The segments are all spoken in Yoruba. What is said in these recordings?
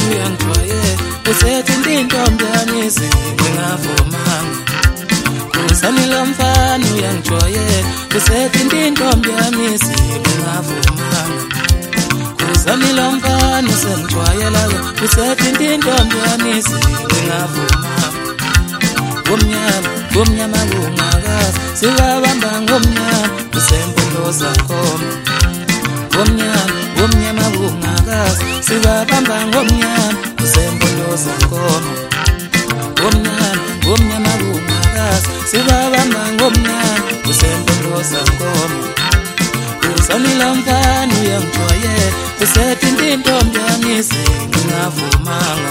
uyangijwayele usethi intombi yamisi ngingavumanga Kusanilo mfana uyangijwayele usethi intombi yamisi ngingavumanga Kusanilo mfana usengijwayela usethi intombi yamisi ngingavumanga Ngomnyama kungakazi siwabamba ngomnyama usempondo zakhoma Ngomnyama kungakazi siwabamba ngomnyama usempondo zakhoma Ngomnyama kungakazi siwabamba ngomnyama usempondo zakhoma Kusanilo mfana uyangijwayele usethi intombi yamisi ngingavumanga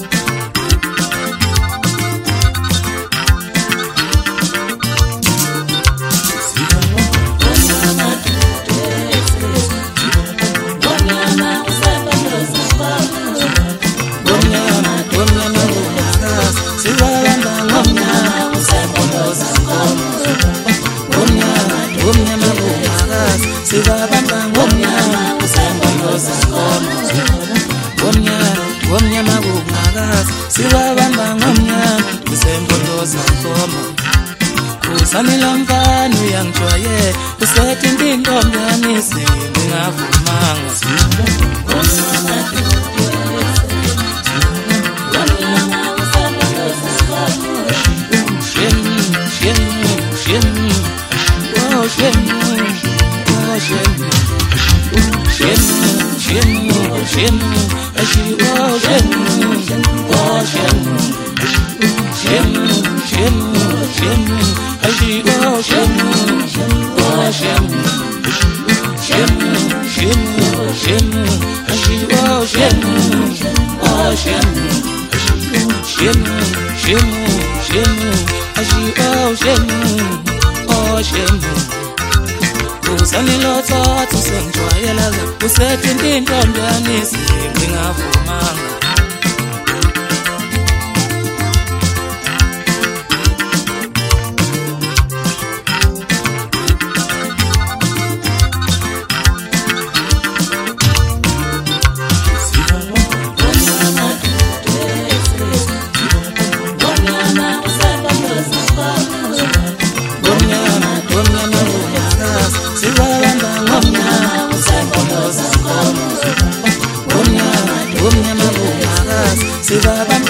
Sibabamba ngomnyama usempondo zakhoma Ngomnyama kungakazi sibabamba ngomnyama usempondo zakhoma Kusanilo mfana uyangijwayele usethi intombi yamisi ngingavumanga Kusanilo tsotsi usengijwayela usethi intombi yamisi ngingavumanga Sibaba